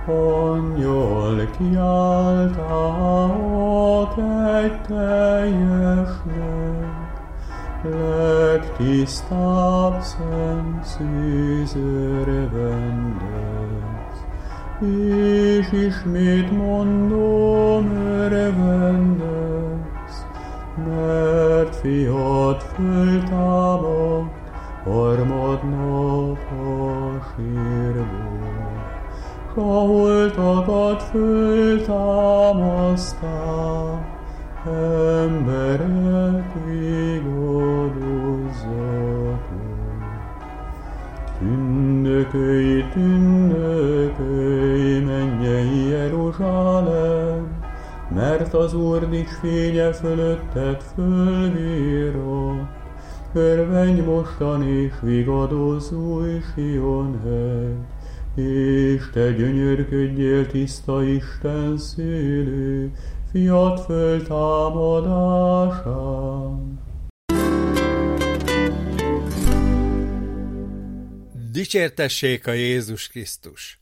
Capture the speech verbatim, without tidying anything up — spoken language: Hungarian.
Angyal kiáltálok egy teljesnek, legtisztább szent szűz örvendez. És ismét mondom, örvendez, mert fiad föltámadt harmadnap a sírból, s a holtakat föltámasztál, emberek vigadozzatok. Tündökölj, tündökölj, mennyei Jeruzsálem, mert az Úr dics fénye fölötted fölvirrat. Örvendj mostan és vigadozz, új Sion hegy, és te gyönyörködjél, tiszta Isten szülő, fiad föltámadásán. Dicsértessék a Jézus Krisztus!